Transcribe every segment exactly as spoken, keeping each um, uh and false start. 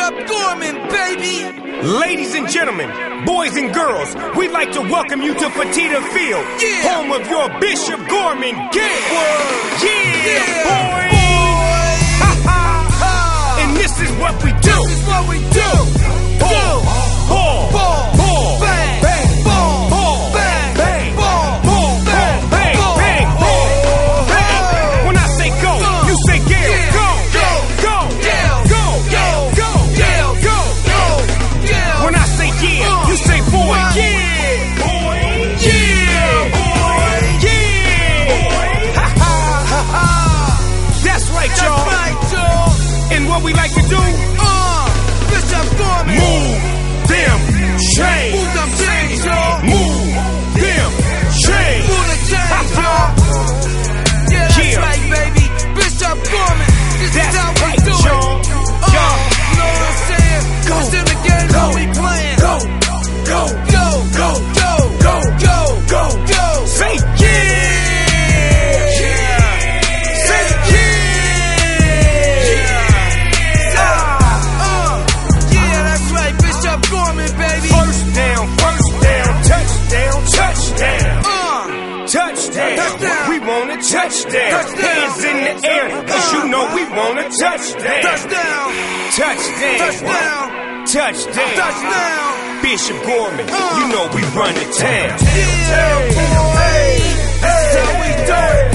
Bishop Gorman, baby. Ladies and gentlemen, boys and girls, we'd like to welcome you to Fertitta Field, yeah. home of your Bishop Gorman game. Yeah, yeah, boy. boy. Ha, ha, ha. And this is what we do. This is what we do. Ball, ball, ball, ball, bang, bang, ball, ball, bang, bang, ball, ball, bang, bang, ball, bang, ball, bang. When I say go, you say Gail. yeah. Go, go, go, Gail. go, Gail. go, Gail. go, go. Gail. When I say yeah, you say boy. What? Yeah, boy. Yeah, boy. Yeah. Ha ha ha. That's right, That's y'all. right, y'all. And what we like to do? Uh, Bishop Gorman. Move them chains. Move them chains, y'all. Move them chains. Move the chains, y'all. Yeah, that's Yeah. right, baby. Bishop Gorman. This That's is how we right, do it. y'all. Uh, Y'all. you know what I'm saying? Go. It's in the game Go. that we playing. Go, go, Go, go, go, go, go, go. go. Say yeah. Say yeah. Uh, yeah, that's right. Bishop Gorman, baby. First down, first down, touchdown, touchdown. Uh, Touchdown. Touchdown. We want a touchdown. Touchdown. Hands in the air, cause you know we want a touchdown. touchdown. Touchdown. Touchdown. Touchdown. Touchdown. Bishop Gorman, Uh. you know we run the town. Yeah, boy. This is how we do it.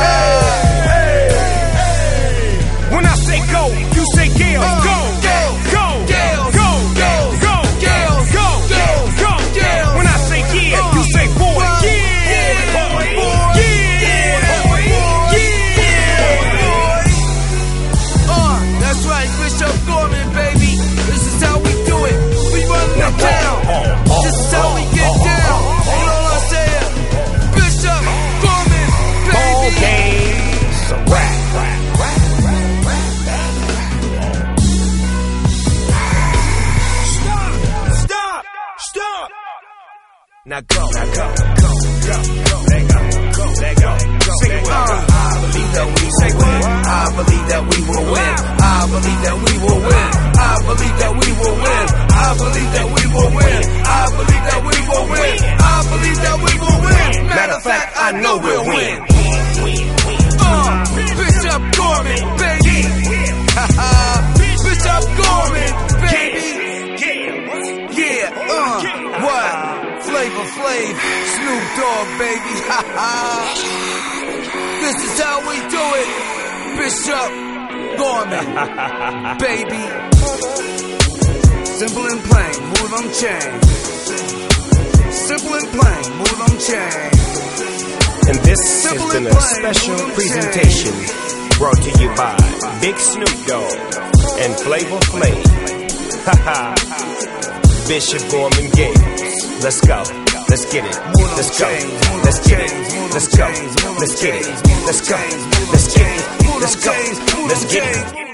When I say go, you say Gail. Uh, Go, Gail. go, Gail. go, Gail. go, Gail. go, Gail. go. Gail. When I say yeah, Uh, you say boy. well, Yeah, yeah, boy. boy. Yeah, boy. Yeah. Uh, that's right, Bishop Gorman, baby. This is how we do it. We run the town. This is how we get down. You know what I'm saying? Bishop Gorman, Ball baby. game's a wrap. Stop, stop, stop. Now go, now go, go, go, go. Let go, go, let go, go. Say it with me. I believe that we say win. I believe that we will win. I believe that we will win. I believe that we will win. I believe that we will win. I believe that we will win. I believe that we will win. Matter of fact, I know we'll win. Uh, Bishop Gorman, baby. Bishop Gorman, baby. Yeah, uh, what? Flavor Flav, Snoop Dogg, baby. This is how we do it. Bishop Gorman, baby. Simple and plain, move them chains. Simple and plain, move them chains. And this Simple has been and a plain, special move them presentation brought to you by Big Snoop Dogg and Flavor Flav. Haha. Bishop Gorman Games. Let's go. Let's get it. Let's go. Let's get it. Let's go. Let's get it. Let's go. Let's get it. Let's go. Let's get it.